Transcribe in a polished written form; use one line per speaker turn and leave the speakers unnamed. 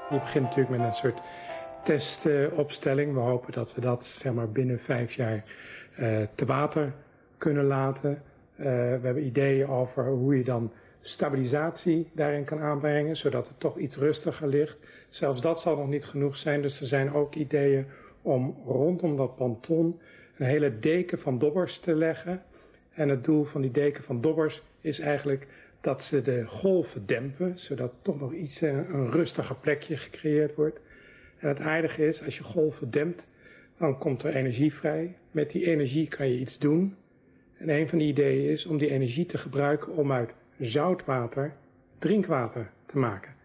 Je begint natuurlijk met een soort testopstelling. We hopen dat we dat zeg maar, binnen 5 jaar te water kunnen laten. We hebben ideeën over hoe je dan stabilisatie daarin kan aanbrengen, zodat het toch iets rustiger ligt. Zelfs dat zal nog niet genoeg zijn, dus er zijn ook ideeën om rondom dat ponton een hele deken van dobbers te leggen. En het doel van die deken van dobbers is eigenlijk dat ze de golven dempen, zodat er toch nog iets een rustiger plekje gecreëerd wordt. En het aardige is, als je golven dempt, dan komt er energie vrij. Met die energie kan je iets doen. En een van die ideeën is om die energie te gebruiken om uit zoutwater drinkwater te maken.